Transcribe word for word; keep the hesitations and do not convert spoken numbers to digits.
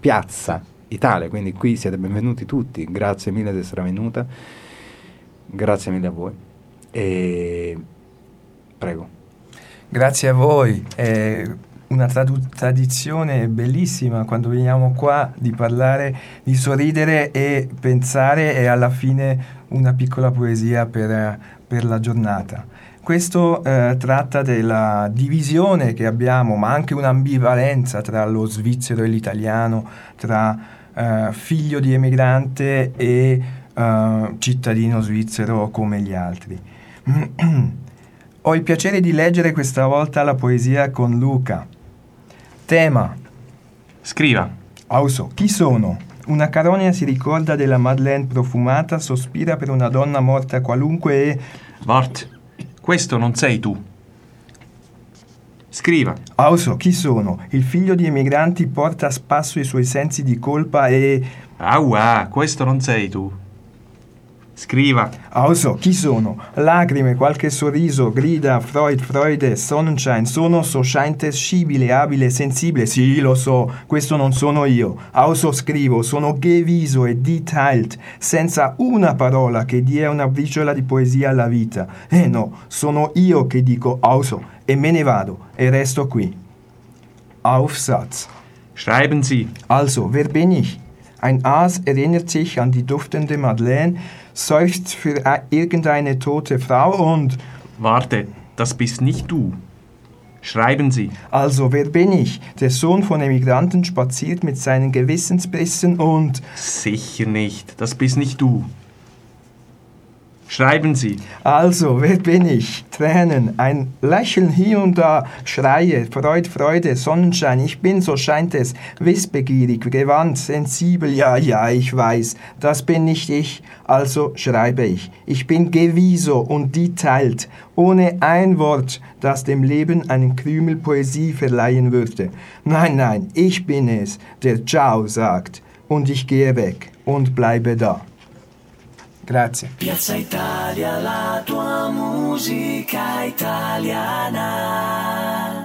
Piazza Italia, quindi qui siete benvenuti tutti, grazie mille di essere venuta, grazie mille a voi e prego. Grazie a voi, è una tradu- tradizione bellissima quando veniamo qua di parlare, di sorridere e pensare e alla fine una piccola poesia per, per la giornata. Questo eh, tratta della divisione che abbiamo, ma anche un'ambivalenza tra lo svizzero e l'italiano, tra eh, figlio di emigrante e eh, cittadino svizzero come gli altri. Ho il piacere di leggere questa volta la poesia con Luca. Tema. Scriva. Auso, chi sono? Una carogna si ricorda della Madeleine profumata, sospira per una donna morta qualunque e... Wart, questo non sei tu. Scriva. Auso, chi sono? Il figlio di emigranti porta a spasso i suoi sensi di colpa e... Aua, questo non sei tu. Scriva. Auso, chi sono? Lacrime, qualche sorriso, grida, Freud, Freude, Sonnenschein, sono so scheint scibile, abile, sensibile. Sì, lo so, questo non sono io. Auso scrivo, sono geviso e detailed, senza una parola che dia una briciola di poesia alla vita. Eh no, sono io che dico auso e me ne vado e resto qui. Aufsatz. Schreiben Sie. Also, wer bin ich? Ein Aas erinnert sich an die duftende Madeleine, seufzt für irgendeine tote Frau und... Warte, das bist nicht du. Schreiben Sie. Also, wer bin ich? Der Sohn von Emigranten spaziert mit seinen Gewissensbissen und... Sicher nicht, das bist nicht du. Schreiben Sie. Also, wer bin ich? Tränen, ein Lächeln hier und da, Schreie, Freud, Freude, Sonnenschein, ich bin, so scheint es, wissbegierig, gewandt, sensibel, ja, ja, ich weiß, das bin nicht ich, also schreibe ich. Ich bin gewiso und detailed, ohne ein Wort, das dem Leben einen Krümel Poesie verleihen würde. Nein, nein, ich bin es, der Ciao sagt, und ich gehe weg und bleibe da. Grazie. Piazza Italia, la tua musica italiana.